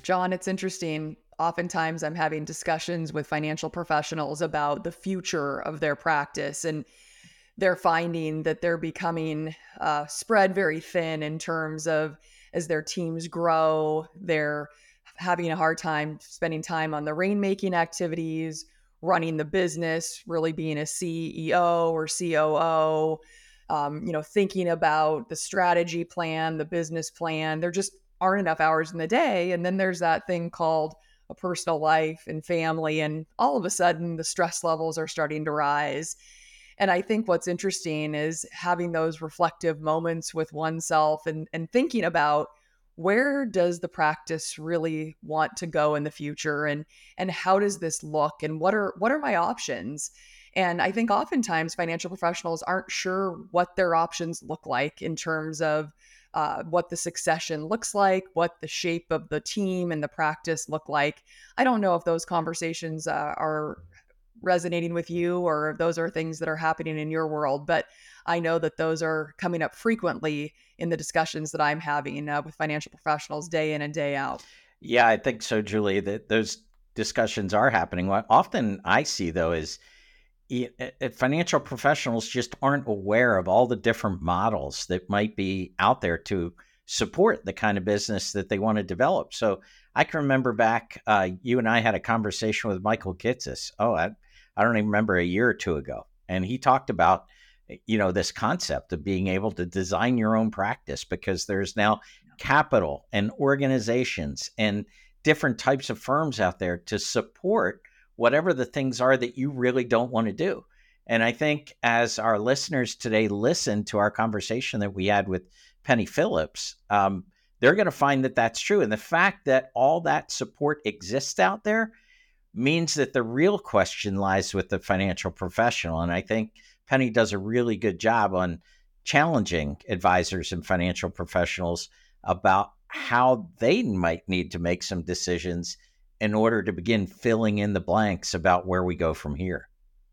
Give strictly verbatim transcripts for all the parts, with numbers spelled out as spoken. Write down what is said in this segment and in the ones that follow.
John, it's interesting. Oftentimes I'm having discussions with financial professionals about the future of their practice, and they're finding that they're becoming uh, spread very thin in terms of as their teams grow, they're having a hard time spending time on the rainmaking activities, running the business, really being a C E O or C O O, um, you know, thinking about the strategy plan, the business plan. There just aren't enough hours in the day. And then there's that thing called a personal life and family. And all of a sudden, the stress levels are starting to rise. And I think what's interesting is having those reflective moments with oneself and, and thinking about where does the practice really want to go in the future, and and how does this look, and what are what are my options? And I think oftentimes financial professionals aren't sure what their options look like in terms of uh, what the succession looks like, what the shape of the team and the practice look like. I don't know if those conversations uh, are resonating with you, or if those are things that are happening in your world. But I know that those are coming up frequently in the discussions that I'm having uh, with financial professionals day in and day out. Yeah, I think so, Julie, that those discussions are happening. What often I see, though, is i- i- financial professionals just aren't aware of all the different models that might be out there to support the kind of business that they want to develop. So I can remember back, uh, you and I had a conversation with Michael Kitces. Oh, I, I don't even remember, a year or two ago. And he talked about, you know, this concept of being able to design your own practice, because there's now capital and organizations and different types of firms out there to support whatever the things are that you really don't want to do. And I think as our listeners today listen to our conversation that we had with Penny Phillips, um, they're going to find that that's true. And the fact that all that support exists out there means that the real question lies with the financial professional. And I think Penny does a really good job on challenging advisors and financial professionals about how they might need to make some decisions in order to begin filling in the blanks about where we go from here.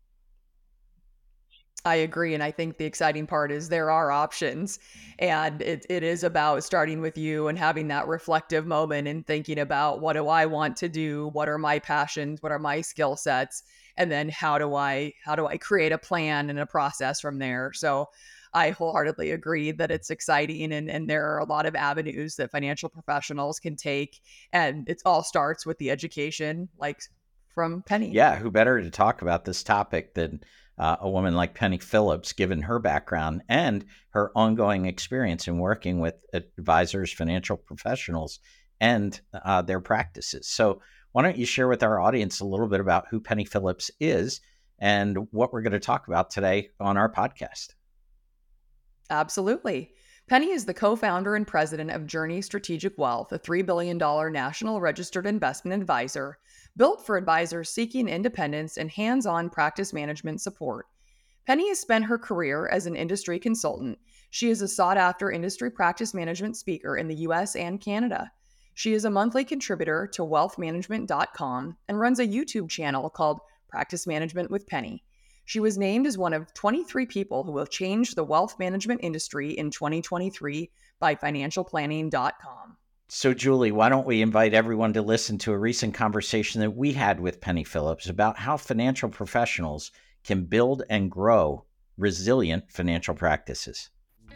I agree. And I think the exciting part is there are options. And it, it is about starting with you and having that reflective moment and thinking about, what do I want to do? What are my passions? What are my skill sets? And then how do I how do I create a plan and a process from there? So I wholeheartedly agree that it's exciting, and, and there are a lot of avenues that financial professionals can take. And it all starts with the education, like from Penny. Yeah, who better to talk about this topic than uh, a woman like Penny Phillips, given her background and her ongoing experience in working with advisors, financial professionals, and uh, their practices. So, why don't you share with our audience a little bit about who Penny Phillips is and what we're going to talk about today on our podcast? Absolutely. Penny is the co founder and president of Journey Strategic Wealth, a three billion dollars national registered investment advisor built for advisors seeking independence and hands on practice management support. Penny has spent her career as an industry consultant. She is a sought after industry practice management speaker in the U S and Canada. She is a monthly contributor to wealth management dot com and runs a YouTube channel called Practice Management with Penny. She was named as one of twenty-three people who will change the wealth management industry in twenty twenty-three by financial planning dot com. So, Julie, why don't we invite everyone to listen to a recent conversation that we had with Penny Phillips about how financial professionals can build and grow resilient financial practices.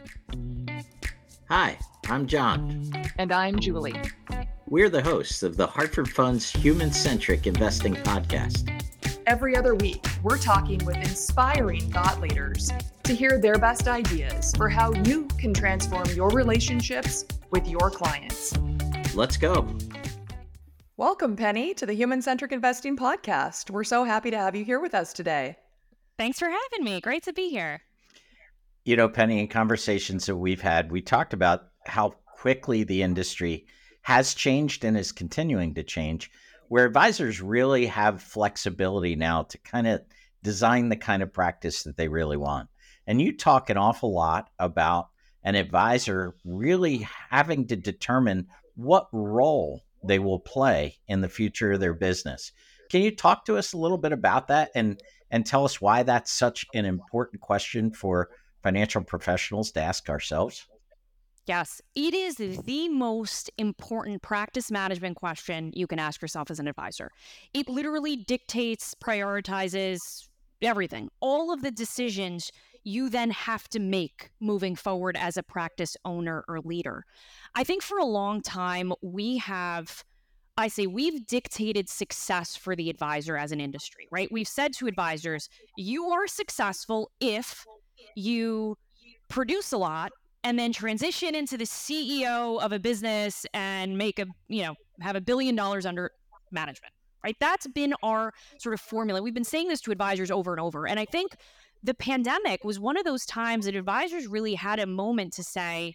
Hi, I'm John. And I'm Julie. We're the hosts of the Hartford Fund's Human Centric Investing Podcast. Every other week, we're talking with inspiring thought leaders to hear their best ideas for how you can transform your relationships with your clients. Let's go. Welcome, Penny, to the Human Centric Investing Podcast. We're so happy to have you here with us today. Thanks for having me. Great to be here. You know, Penny, in conversations that we've had, we talked about how quickly the industry has changed and is continuing to change, where advisors really have flexibility now to kind of design the kind of practice that they really want. And you talk an awful lot about an advisor really having to determine what role they will play in the future of their business. Can you talk to us a little bit about that and and tell us why that's such an important question for financial professionals to ask ourselves? Yes, it is the most important practice management question you can ask yourself as an advisor. It literally dictates, prioritizes everything. All of the decisions you then have to make moving forward as a practice owner or leader. I think for a long time, we have, I say, we've dictated success for the advisor as an industry, right? We've said to advisors, you are successful if you produce a lot and then transition into the C E O of a business and make a, you know, have a billion dollars under management, right? That's been our sort of formula. We've been saying this to advisors over and over. And I think the pandemic was one of those times that advisors really had a moment to say,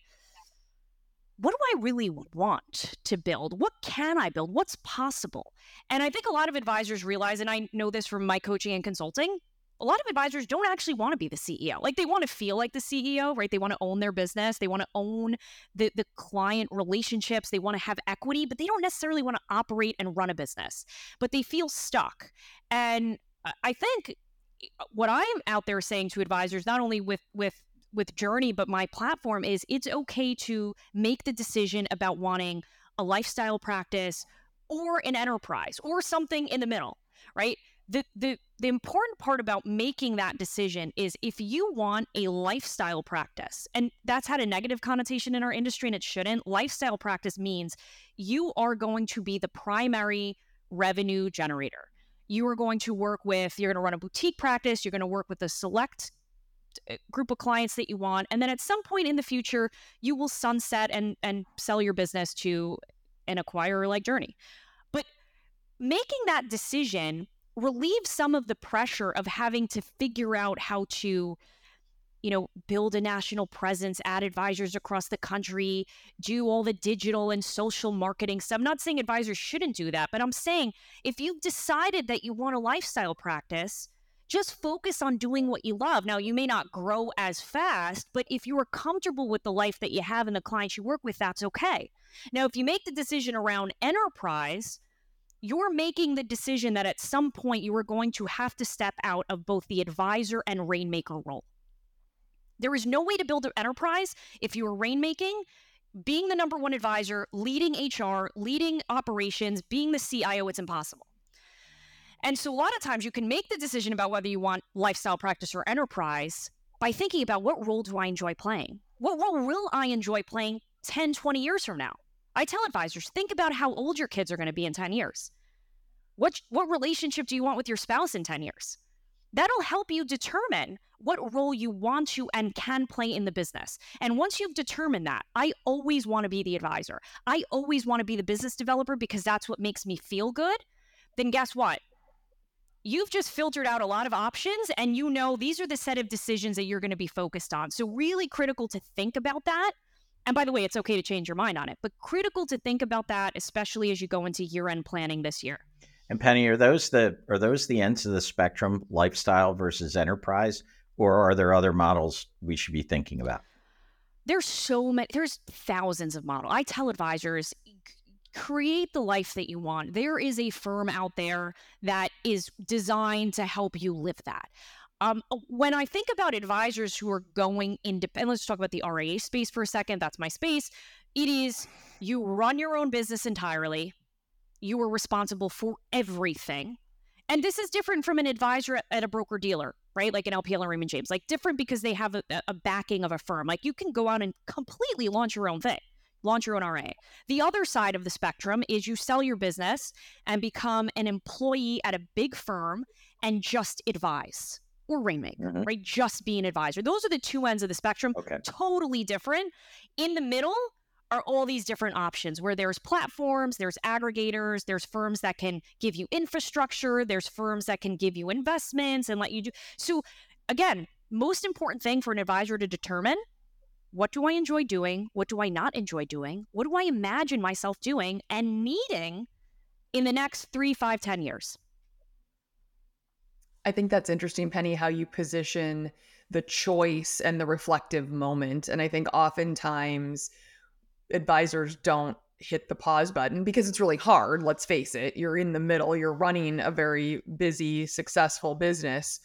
what do I really want to build? What can I build? What's possible? And I think a lot of advisors realize, and I know this from my coaching and consulting, a lot of advisors don't actually want to be the C E O. Like they want to feel like the C E O, right? They want to own their business. They want to own the, the client relationships. They want to have equity, but they don't necessarily want to operate and run a business, but they feel stuck. And I think what I'm out there saying to advisors, not only with, with, with Journey, but my platform, is it's okay to make the decision about wanting a lifestyle practice or an enterprise or something in the middle, right? The, the the important part about making that decision is if you want a lifestyle practice, and that's had a negative connotation in our industry and it shouldn't. Lifestyle practice means you are going to be the primary revenue generator. You are going to work with, you're going to run a boutique practice, you're going to work with a select group of clients that you want, and then at some point in the future, you will sunset and, and sell your business to an acquirer like Journey. But making that decision relieve some of the pressure of having to figure out how to, you know, build a national presence, add advisors across the country, do all the digital and social marketing stuff. I'm not saying advisors shouldn't do that, but I'm saying if you've decided that you want a lifestyle practice, just focus on doing what you love. Now, you may not grow as fast, but if you are comfortable with the life that you have and the clients you work with, that's okay. Now, if you make the decision around enterprise, you're making the decision that at some point you are going to have to step out of both the advisor and rainmaker role. There is no way to build an enterprise if you are rainmaking, being the number one advisor, leading H R, leading operations, being the C I O. It's impossible. And so a lot of times you can make the decision about whether you want lifestyle practice or enterprise by thinking about what role do I enjoy playing? What role will I enjoy playing ten, twenty years from now? I tell advisors, think about how old your kids are going to be in ten years. What, what relationship do you want with your spouse in ten years? That'll help you determine what role you want to and can play in the business. And once you've determined that, I always want to be the advisor. I always want to be the business developer because that's what makes me feel good. Then guess what? You've just filtered out a lot of options and you know these are the set of decisions that you're going to be focused on. So really critical to think about that. And by the way, it's okay to change your mind on it, but critical to think about that, especially as you go into year-end planning this year. And Penny, are those the are those the ends of the spectrum, lifestyle versus enterprise, or are there other models we should be thinking about? There's so many, there's thousands of models. I tell advisors, create the life that you want. There is a firm out there that is designed to help you live that. Um, when I think about advisors who are going independent, let's talk about the R I A space for a second. That's my space. It is you run your own business entirely. You are responsible for everything. And this is different from an advisor at, at a broker dealer, right? Like an L P L or Raymond James, like different because they have a, a backing of a firm. Like you can go out and completely launch your own thing, launch your own R I A. The other side of the spectrum is you sell your business and become an employee at a big firm and just advise. Or rainmaker, mm-hmm. right? Just be an advisor. Those are the two ends of the spectrum. Okay. Totally different. In the middle are all these different options where there's platforms, there's aggregators, there's firms that can give you infrastructure, there's firms that can give you investments and let you do. So again, most important thing for an advisor to determine, what do I enjoy doing? What do I not enjoy doing? What do I imagine myself doing and needing in the next three, five, ten years? I think that's interesting, Penny, how you position the choice and the reflective moment. And I think oftentimes advisors don't hit the pause button because it's really hard. Let's face it. You're in the middle. You're running a very busy, successful business.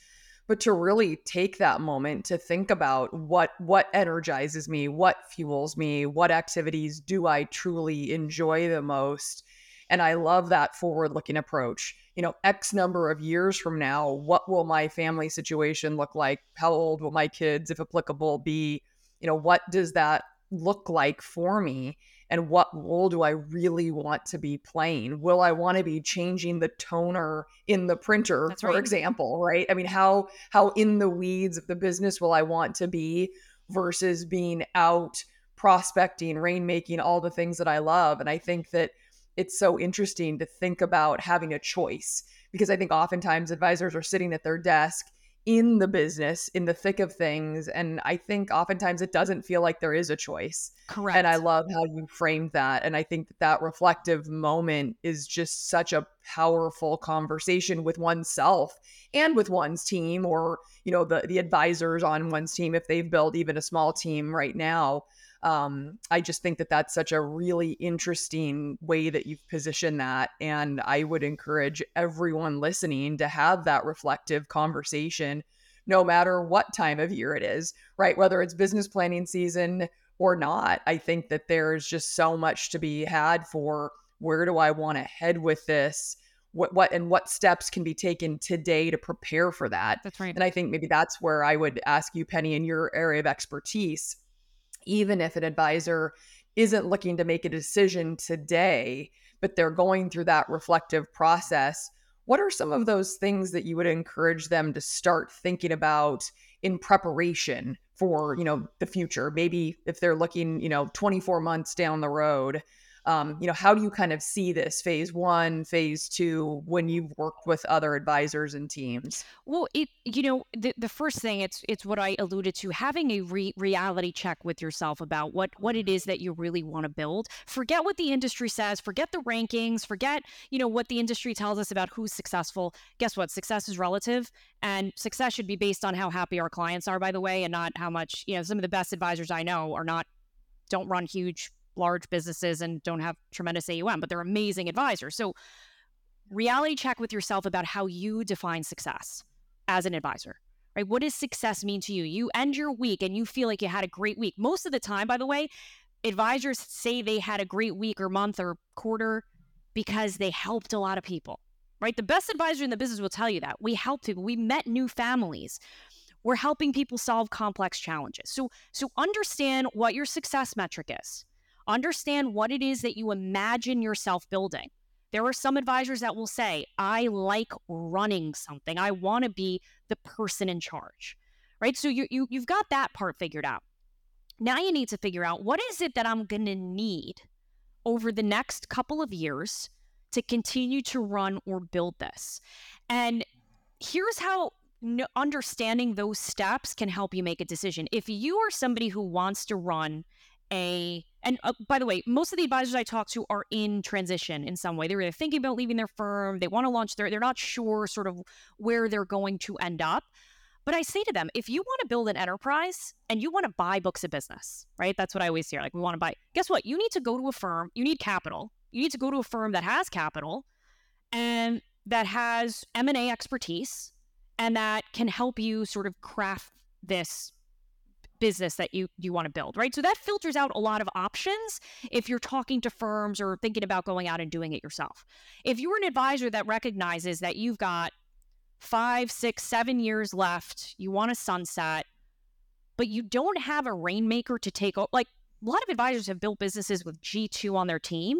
but to really take that moment to think about what what energizes me, what fuels me, what activities do I truly enjoy the most. And I love that forward-looking approach. You know, X number of years from now, what will my family situation look like? How old will my kids, if applicable, be? You know, what does that look like for me? And what role do I really want to be playing? Will I want to be changing the toner in the printer, That's for right. example, right? I mean, how how in the weeds of the business will I want to be versus being out prospecting, rainmaking, all the things that I love? And I think that it's so interesting to think about having a choice, because I think oftentimes advisors are sitting at their desk in the business, in the thick of things. And I think oftentimes it doesn't feel like there is a choice. And I Correct. love how you framed that. And I think that that reflective moment is just such a powerful conversation with oneself and with one's team, or, you know, the, the advisors on one's team, if they've built even a small team right now. Um, I just think that that's such a really interesting way that you've positioned that. And I would encourage everyone listening to have that reflective conversation, no matter what time of year it is, right? Whether it's business planning season or not. I think that there's just so much to be had for where do I want to head with this? What, what, and what steps can be taken today to prepare for that? That's right. And I think maybe that's where I would ask you, Penny, in your area of expertise, even if an advisor isn't looking to make a decision today, but they're going through that reflective process, what are some of those things that you would encourage them to start thinking about in preparation for, you know, the future? Maybe if they're looking, you know, twenty-four months down the road, um, you know, how do you kind of see this phase one, phase two, when you've worked with other advisors and teams? Well, it you know the the first thing, it's it's what I alluded to, having a re- reality check with yourself about what what it is that you really want to build. Forget what the industry says, forget the rankings, forget, you know, what the industry tells us about who's successful. Guess what? Success is relative, and success should be based on how happy our clients are, by the way, and not how much, you know, some of the best advisors I know are not don't run huge large businesses and don't have tremendous A U M, but they're amazing advisors. So reality check with yourself about how you define success as an advisor, right? What does success mean to you? You end your week and you feel like you had a great week. Most of the time, by the way, advisors say they had a great week or month or quarter because they helped a lot of people, right? The best advisor in the business will tell you that. We helped people. We met new families. We're helping people solve complex challenges. So, so understand what your success metric is. Understand what it is that you imagine yourself building. There are some advisors that will say, I like running something. I want to be the person in charge, right? So you, you, you've got that part figured out. Now you need to figure out, what is it that I'm going to need over the next couple of years to continue to run or build this? And here's how understanding those steps can help you make a decision. If you are somebody who wants to run a, and uh, by the way, most of the advisors I talk to are in transition in some way. They're either thinking about leaving their firm, they want to launch their, they're not sure sort of where they're going to end up. But I say to them, if you want to build an enterprise and you want to buy books of business, right? That's what I always hear. Like, we want to buy, guess what? You need to go to a firm, you need capital. You need to go to a firm that has capital and that has M and A expertise and that can help you sort of craft this business that you you want to build, right? So that filters out a lot of options if you're talking to firms or thinking about going out and doing it yourself. If you're an advisor that recognizes that you've got five, six, seven years left, you want to sunset, but you don't have a rainmaker to take over. Like, a lot of advisors have built businesses with G two on their team,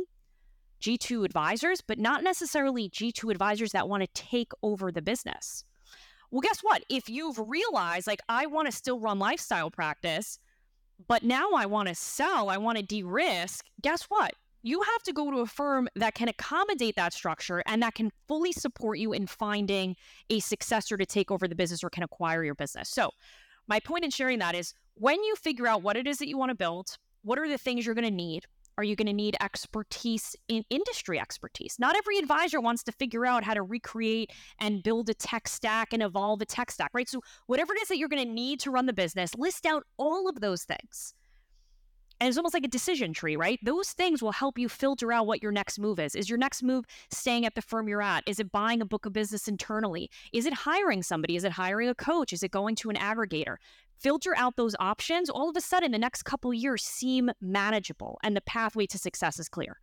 G two advisors, but not necessarily G two advisors that want to take over the business. Well, guess what? If you've realized, like, I want to still run lifestyle practice, but now I want to sell, I want to de-risk, guess what? You have to go to a firm that can accommodate that structure and that can fully support you in finding a successor to take over the business or can acquire your business. So my point in sharing that is, when you figure out what it is that you want to build, what are the things you're going to need? Are you going to need expertise in industry expertise? Not every advisor wants to figure out how to recreate and build a tech stack and evolve a tech stack, right? So whatever it is that you're going to need to run the business, list out all of those things. And it's almost like a decision tree, right? Those things will help you filter out what your next move is. Is your next move staying at the firm you're at? Is it buying a book of business internally? Is it hiring somebody? Is it hiring a coach? Is it going to an aggregator? Filter out those options. All of a sudden, the next couple of years seem manageable and the pathway to success is clear.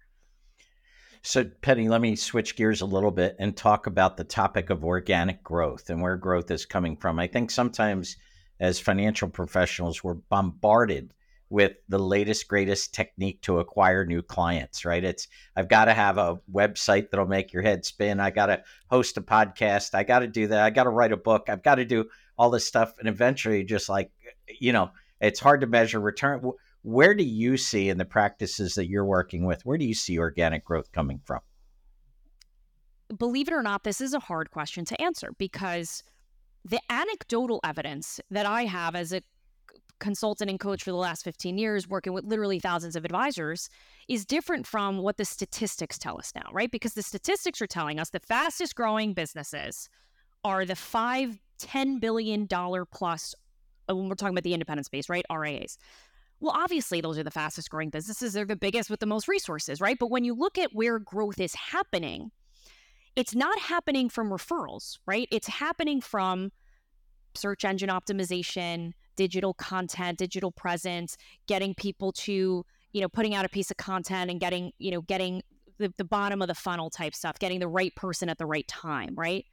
So, Penny, let me switch gears a little bit and talk about the topic of organic growth and where growth is coming from. I think sometimes as financial professionals, we're bombarded with the latest, greatest technique to acquire new clients, right? It's, I've got to have a website that'll make your head spin. I got to host a podcast. I got to do that. I got to write a book. I've got to do all this stuff. And eventually just like, you know, it's hard to measure return. Where do you see in the practices that you're working with, where do you see organic growth coming from? Believe it or not, this is a hard question to answer because the anecdotal evidence that I have as a consultant and coach for the last fifteen years, working with literally thousands of advisors, is different from what the statistics tell us now, right? Because the statistics are telling us the fastest growing businesses are the five, ten billion dollars plus, when we're talking about the independent space, right? R I As. Well, obviously, those are the fastest growing businesses. They're the biggest with the most resources, right? But when you look at where growth is happening, it's not happening from referrals, right? It's happening from search engine optimization, digital content, digital presence, getting people to, you know, putting out a piece of content and getting, you know, getting the, the bottom of the funnel type stuff, getting the right person at the right time, right?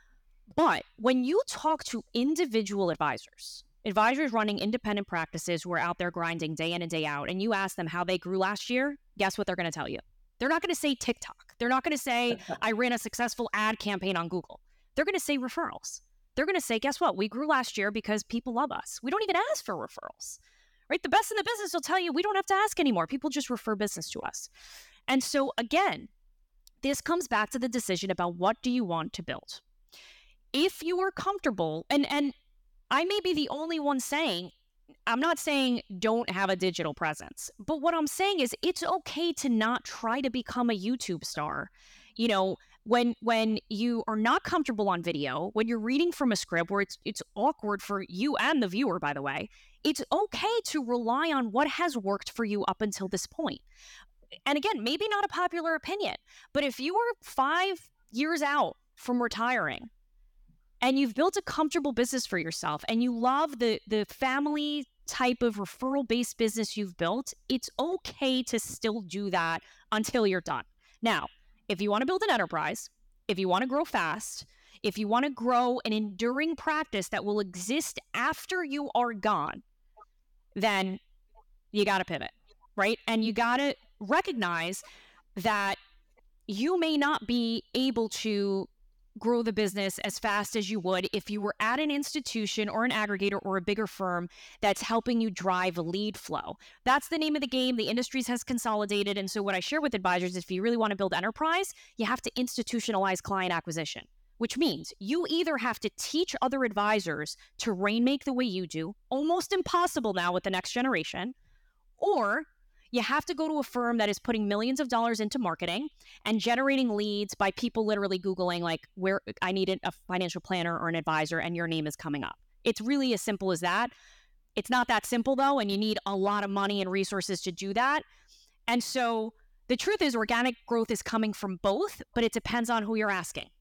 But when you talk to individual advisors, advisors running independent practices who are out there grinding day in and day out, and you ask them how they grew last year, guess what they're going to tell you? They're not going to say TikTok. They're not going to say, I ran a successful ad campaign on Google. They're going to say referrals. They're going to say, guess what? We grew last year because people love us. We don't even ask for referrals, right? The best in the business will tell you we don't have to ask anymore. People just refer business to us. And so again, this comes back to the decision about what do you want to build? If you are comfortable, and, and I may be the only one saying, I'm not saying don't have a digital presence, but what I'm saying is it's okay to not try to become a YouTube star. You know, when when you are not comfortable on video, when you're reading from a script where it's it's awkward for you and the viewer, by the way, it's okay to rely on what has worked for you up until this point. And again, maybe not a popular opinion, but if you are five years out from retiring and you've built a comfortable business for yourself and you love the the family type of referral-based business you've built, it's okay to still do that until you're done. Now, if you want to build an enterprise, if you want to grow fast, if you want to grow an enduring practice that will exist after you are gone, then you got to pivot, right? And you got to recognize that you may not be able to grow the business as fast as you would if you were at an institution or an aggregator or a bigger firm that's helping you drive lead flow. That's the name of the game. The industries has consolidated. And so what I share with advisors is if you really want to build enterprise, you have to institutionalize client acquisition, which means you either have to teach other advisors to rainmake the way you do, almost impossible now with the next generation, or you have to go to a firm that is putting millions of dollars into marketing and generating leads by people literally Googling like where I need a financial planner or an advisor and your name is coming up. It's really as simple as that. It's not that simple though, and you need a lot of money and resources to do that. And so the truth is organic growth is coming from both, but it depends on who you're asking.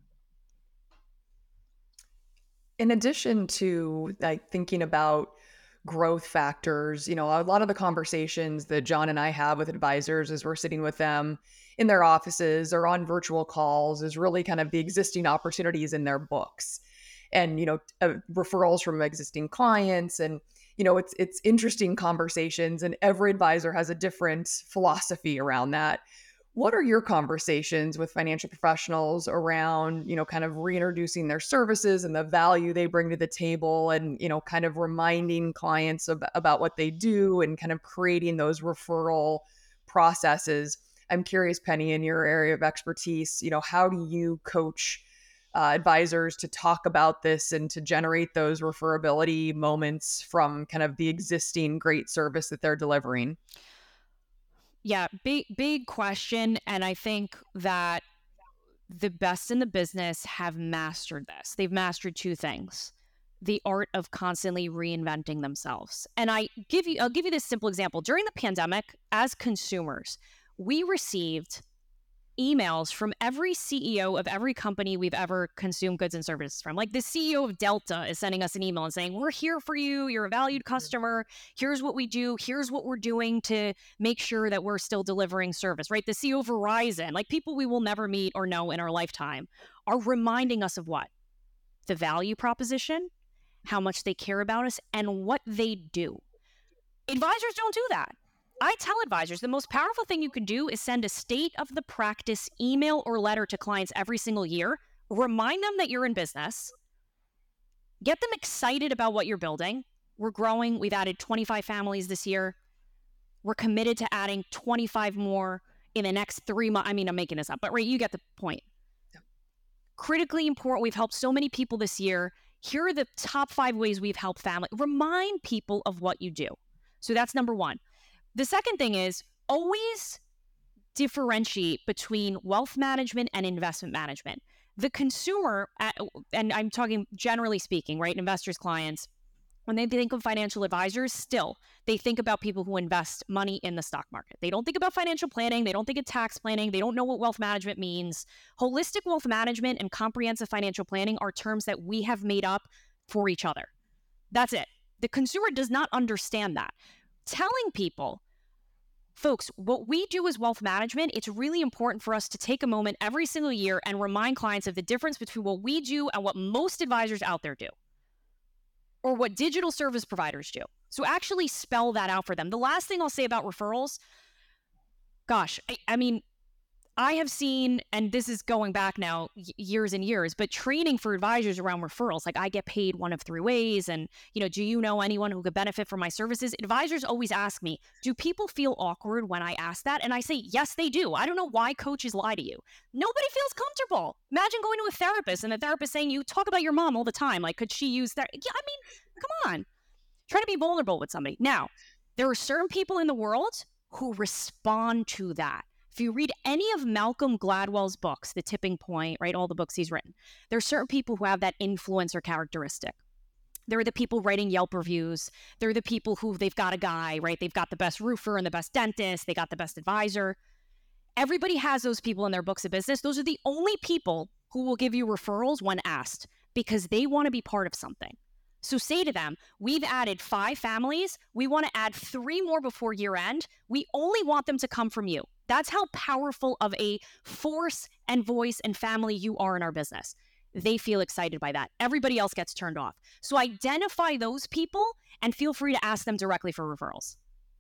In addition to like thinking about growth factors, you know, a lot of the conversations that John and I have with advisors as we're sitting with them in their offices or on virtual calls is really kind of the existing opportunities in their books and, you know, uh, referrals from existing clients. And, you know, it's, it's interesting conversations and every advisor has a different philosophy around that. What are your conversations with financial professionals around, you know, kind of reintroducing their services and the value they bring to the table and, you know, kind of reminding clients of, about what they do and kind of creating those referral processes? I'm curious, Penny, in your area of expertise, you know, how do you coach uh, advisors to talk about this and to generate those referability moments from kind of the existing great service that they're delivering? Yeah, big, big question. And I think that the best in the business have mastered this. They've mastered two things. the art of constantly reinventing themselves. And I give you, I'll give you this simple example. During the pandemic, as consumers, we received emails from every C E O of every company we've ever consumed goods and services from. Like the C E O of Delta is sending us an email and saying, we're here for you. You're a valued customer. Here's what we do. Here's what we're doing to make sure that we're still delivering service, right? The C E O of Verizon, like people we will never meet or know in our lifetime, are reminding us of what? The value proposition, how much they care about us, and what they do. Advisors don't do that. I tell advisors the most powerful thing you can do is send a state of the practice email or letter to clients every single year. Remind them that you're in business. Get them excited about what you're building. We're growing. We've added twenty-five families this year. We're committed to adding twenty-five more in the next three months. I mean, I'm making this up, but right, you get the point. Critically important. We've helped so many people this year. Here are the top five ways we've helped family. Remind people of what you do. So that's number one. The second thing is always differentiate between wealth management and investment management. The consumer, and I'm talking generally speaking, right? Investors, clients, when they think of financial advisors, still, they think about people who invest money in the stock market. They don't think about financial planning. They don't think of tax planning. They don't know what wealth management means. Holistic wealth management and comprehensive financial planning are terms that we have made up for each other. That's it. The consumer does not understand that. Telling people, folks, what we do is wealth management. It's really important for us to take a moment every single year and remind clients of the difference between what we do and what most advisors out there do, or what digital service providers do. So actually spell that out for them. The last thing I'll say about referrals, gosh, I, I mean, I have seen, and this is going back now years and years, but training for advisors around referrals, like I get paid one of three ways. And, you know, do you know anyone who could benefit from my services? Advisors always ask me, do people feel awkward when I ask that? And I say, yes, they do. I don't know why coaches lie to you. Nobody feels comfortable. Imagine going to a therapist and the therapist saying, you talk about your mom all the time. Like, could she use that? Yeah, I mean, come on. Try to be vulnerable with somebody. Now, there are certain people in the world who respond to that. If you read any of Malcolm Gladwell's books, The Tipping Point, right, all the books he's written, there are certain people who have that influencer characteristic. There are the people writing Yelp reviews. There are the people who they've got a guy, right? They've got the best roofer and the best dentist. They got the best advisor. Everybody has those people in their books of business. Those are the only people who will give you referrals when asked because they want to be part of something. So say to them, we've added five families. We want to add three more before year end. We only want them to come from you. That's how powerful of a force and voice and family you are in our business. They feel excited by that. Everybody else gets turned off. So identify those people and feel free to ask them directly for referrals.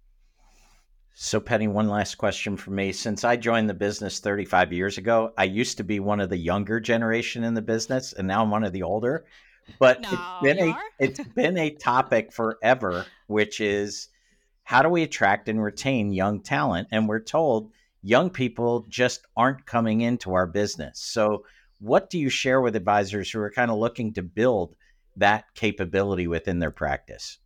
So Penny, one last question for me. Since I joined the business thirty-five years ago, I used to be one of the younger generation in the business, and now I'm one of the older. But no, it's been a, it's been a topic forever, which is how do we attract and retain young talent? And we're told young people just aren't coming into our business. So what do you share with advisors who are kind of looking to build that capability within their practice?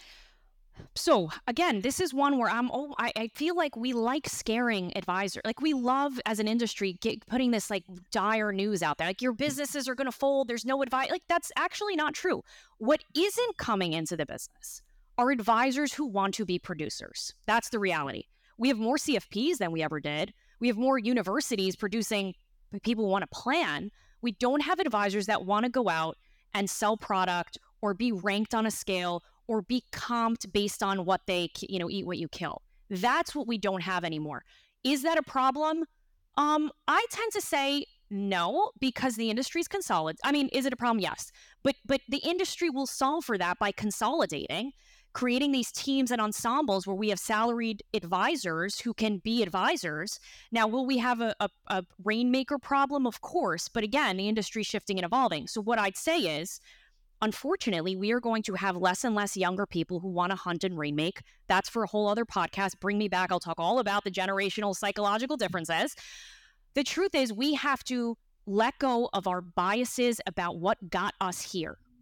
So again, this is one where I'm, oh, I, I feel like we like scaring advisors. Like we love as an industry get, putting this like dire news out there. Like your businesses are going to fold. There's no advice. Like that's actually not true. What isn't coming into the business are advisors who want to be producers. That's the reality. We have more C F Ps than we ever did. We have more universities producing people who want to plan. We don't have advisors that want to go out and sell product or be ranked on a scale or be comped based on what they, you know, eat what you kill. That's what we don't have anymore. Is that a problem? Um, I tend to say no, because the industry's consolidated. I mean, is it a problem? Yes. But but the industry will solve for that by consolidating, creating these teams and ensembles where we have salaried advisors who can be advisors. Now, will we have a, a, a rainmaker problem? Of course. But again, the industry's shifting and evolving. So what I'd say is, unfortunately, we are going to have less and less younger people who want to hunt and rainmake. That's for a whole other podcast. Bring me back. I'll talk all about the generational psychological differences. The truth is we have to let go of our biases about what got us here.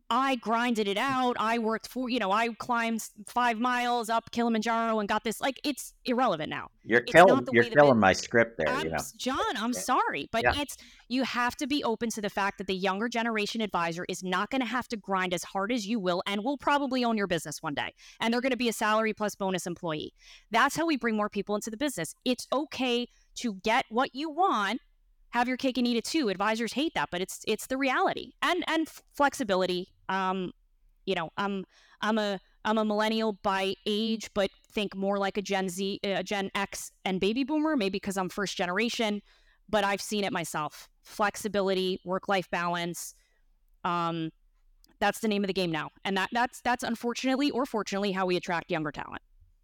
I grinded it out. I worked for, you know, I climbed five miles up Kilimanjaro and got this. Like, it's irrelevant now. You're It's killing not the you're way the killing bit. my script there, I'm you know. John, I'm Yeah. sorry, but Yeah. it's you have to be open to the fact that the younger generation advisor is not going to have to grind as hard as you will, and will probably own your business one day. And they're going to be a salary plus bonus employee. That's how we bring more people into the business. It's okay to get what you want, have your cake and eat it too. Advisors hate that, but it's it's the reality. And and flexibility. Um, you know, I'm I'm a I'm a millennial by age, but think more like a Gen Z, a Gen X and baby boomer, maybe because I'm first generation, but I've seen it myself. Flexibility, work-life balance. Um, that's the name of the game now. And that that's that's unfortunately or fortunately how we attract younger talent.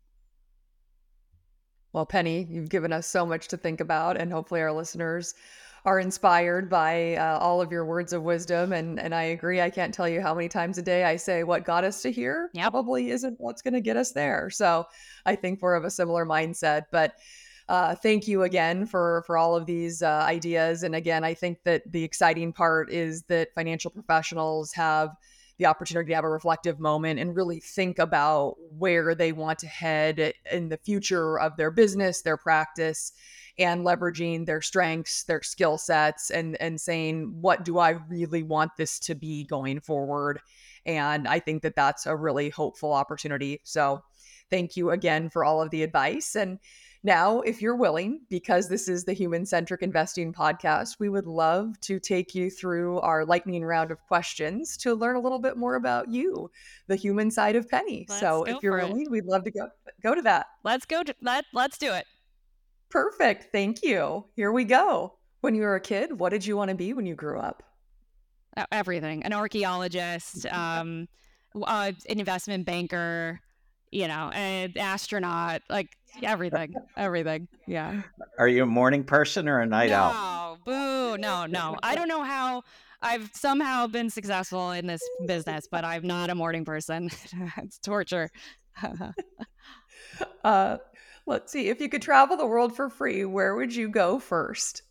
Well, Penny, you've given us so much to think about, and hopefully our listeners are inspired by uh, all of your words of wisdom. And and I agree. I can't tell you how many times a day I say what got us to here Yep. probably isn't what's going to get us there. So I think we're of a similar mindset. But uh, thank you again for for all of these uh, ideas. And again, I think that the exciting part is that financial professionals have the opportunity to have a reflective moment and really think about where they want to head in the future of their business, their practice, and leveraging their strengths, their skill sets, and and saying, what do I really want this to be going forward? And I think that that's a really hopeful opportunity. So thank you again for all of the advice. And now, if you're willing, because this is the Human Centric Investing podcast, we would love to take you through our lightning round of questions to learn a little bit more about you, the human side of Penny. Let's so go if you're for it. willing, we'd love to go go to that. Let's go. To, let Let's do it. Perfect. Thank you. Here we go. When you were a kid, what did you want to be when you grew up? Uh, everything. An archaeologist, um, uh, an investment banker, you know, an astronaut, like everything, everything. Yeah. Are you a morning person or a night owl? No, boo. No, no. I don't know how I've somehow been successful in this business, but I'm not a morning person. It's torture. uh, let's see. If you could travel the world for free, where would you go first?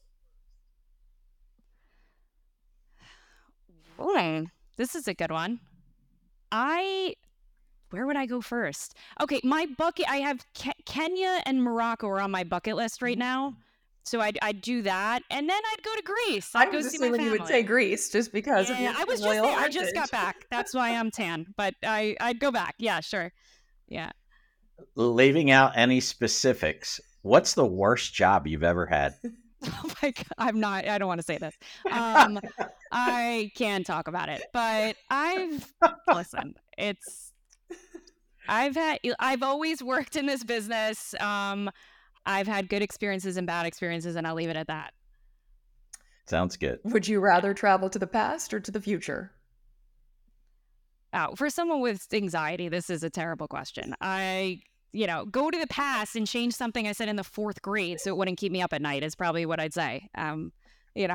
Boy, this is a good one. I, where would I go first? Okay, my bucket, I have Ke- Kenya and Morocco are on my bucket list right now. So I'd, I'd do that. And then I'd go to Greece. I'd I go was see my assuming family. you would say Greece just because Yeah, of your I was just royal there. I just heritage. got back. That's why I'm tan. But I, I'd go back. Yeah, sure. Yeah. Leaving out any specifics, what's the worst job you've ever had? Oh my God, I'm not, I don't want to say this. Um, I can talk about it, but I've, listen, it's, I've had, I've always worked in this business. Um, I've had good experiences and bad experiences, and I'll leave it at that. Sounds good. Would you rather travel to the past or to the future? Oh, for someone with anxiety, this is a terrible question. I, you know, go to the past and change something I said in the fourth grade so it wouldn't keep me up at night is probably what I'd say. Um, you know.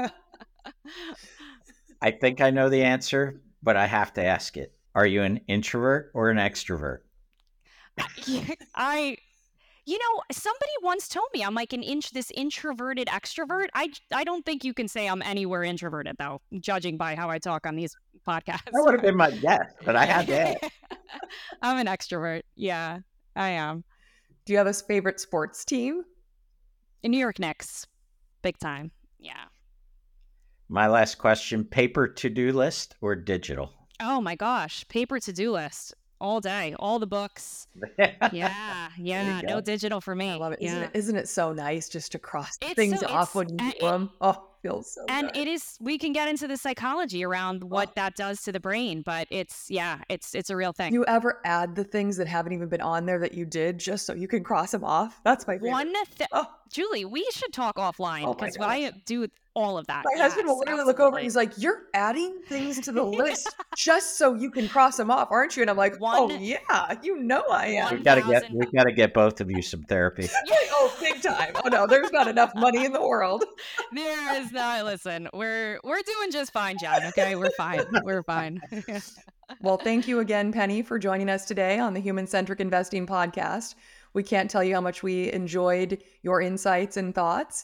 I think I know the answer, but I have to ask it. Are you an introvert or an extrovert? I, I you know, somebody once told me I'm like an inch this introverted extrovert. I I don't think you can say I'm anywhere introverted though, judging by how I talk on these podcasts. That would have been my guess, but I had to ask. I'm an extrovert. Yeah, I am. Do you have a favorite sports team? In New York Knicks, big time. Yeah. My last question, paper to-do list or digital? Oh my gosh, paper to-do list all day, all the books. Yeah, yeah, no digital for me. I love it. Isn't Yeah. it, isn't it so nice just to cross It's things so- off it's- when you and do it- them? Oh, feels so And good. it is, we can get into the psychology around what Oh. that does to the brain, but it's, yeah, it's it's a real thing. You ever add the things that haven't even been on there that you did just so you can cross them off? That's my favorite. One thing, Oh, Julie, we should talk offline Oh my because I do all of that. my husband will Yes, literally look over absolutely. and he's like, "You're adding things to the list just so you can cross them off, aren't you?" And I'm like, "Oh One- yeah, you know I am." One- We gotta get thousand- we gotta get both of you some therapy. Oh, big time. Oh no, there's not enough money in the world. There is not. Listen, we're we're doing just fine, John. Okay, we're fine. We're fine. Well, thank you again, Penny, for joining us today on the Human Centric Investing podcast. We can't tell you how much we enjoyed your insights and thoughts.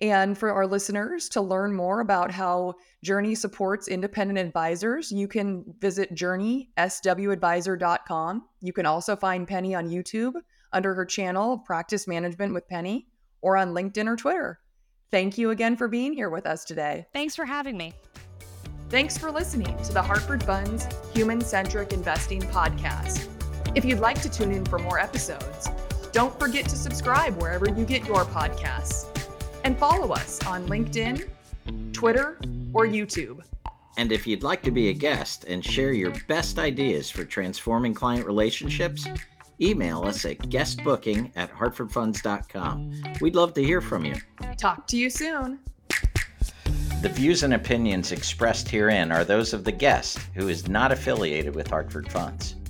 And for our listeners to learn more about how Journey supports independent advisors, you can visit journey s w advisor dot com. You can also find Penny on YouTube under her channel, Practice Management with Penny, or on LinkedIn or Twitter. Thank you again for being here with us today. Thanks for having me. Thanks for listening to the Hartford Funds Human-Centric Investing Podcast. If you'd like to tune in for more episodes, don't forget to subscribe wherever you get your podcasts. And follow us on LinkedIn, Twitter, or YouTube. And if you'd like to be a guest and share your best ideas for transforming client relationships, email us at guestbooking at hartford funds dot com. We'd love to hear from you. Talk to you soon. The views and opinions expressed herein are those of the guest, who is not affiliated with Hartford Funds.